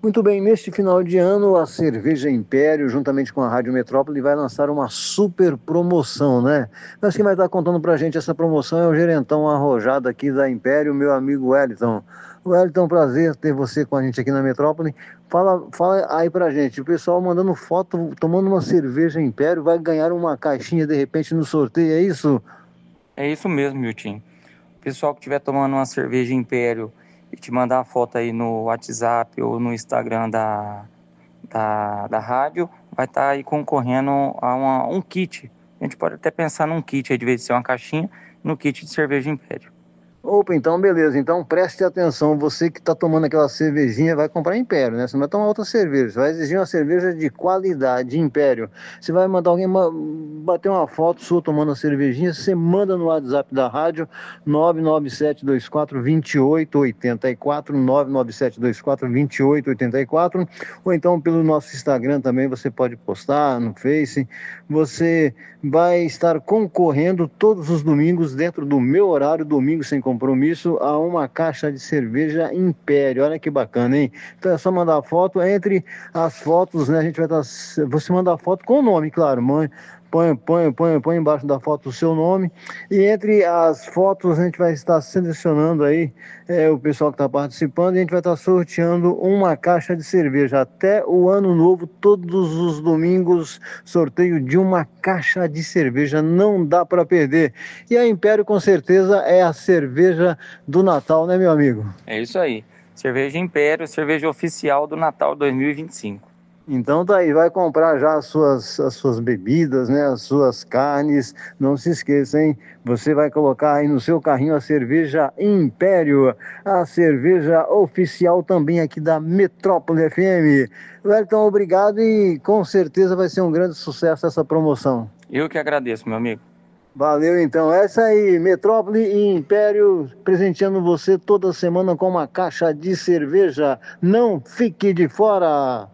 Muito bem, neste final de ano, a Cerveja Império, juntamente com a Rádio Metrópole, vai lançar uma super promoção, né? Mas quem vai estar contando pra gente essa promoção é o gerentão arrojado aqui da Império, meu amigo Wellington. Wellington, prazer ter você com a gente aqui na Metrópole. Fala aí pra gente, o pessoal mandando foto, tomando uma cerveja Império, vai ganhar uma caixinha de repente no sorteio, é isso? É isso mesmo, Milton. O pessoal que estiver tomando uma cerveja Império e te mandar a foto aí no WhatsApp ou no Instagram da rádio, vai estar aí concorrendo a um kit. A gente pode até pensar num kit, aí, de vez de ser uma caixinha, no kit de cerveja Império. Opa, então beleza. Então preste atenção, você que está tomando aquela cervejinha vai comprar Império, né? Você não vai tomar outra cerveja, você vai exigir uma cerveja de qualidade, Império. Você vai mandar alguém bater uma foto sua tomando a cervejinha, você manda no WhatsApp da rádio 997242884, 997242884, ou então pelo nosso Instagram também você pode postar no Face. Você vai estar concorrendo todos os domingos, dentro do meu horário, domingo sem compromisso, a uma caixa de cerveja Império. Olha que bacana, hein? Então é só mandar a foto. Entre as fotos, né? A gente vai estar. Você manda a foto com o nome, claro. Mãe, põe embaixo da foto o seu nome. E entre as fotos, a gente vai estar selecionando aí o pessoal que está participando, e a gente vai estar sorteando uma caixa de cerveja. Até o ano novo, todos os domingos, sorteio de uma caixa de cerveja. Não dá para perder. E a Império, com certeza, é a cerveja do Natal, né, meu amigo? É isso aí. Cerveja Império, cerveja oficial do Natal 2025. Então tá aí, vai comprar já as suas bebidas, né, as suas carnes, não se esqueça, hein? Você vai colocar aí no seu carrinho a cerveja Império, a cerveja oficial também aqui da Metrópole FM. Wellington, obrigado, e com certeza vai ser um grande sucesso essa promoção. Eu que agradeço, meu amigo. Valeu então, essa aí, Metrópole e Império, presenteando você toda semana com uma caixa de cerveja. Não fique de fora!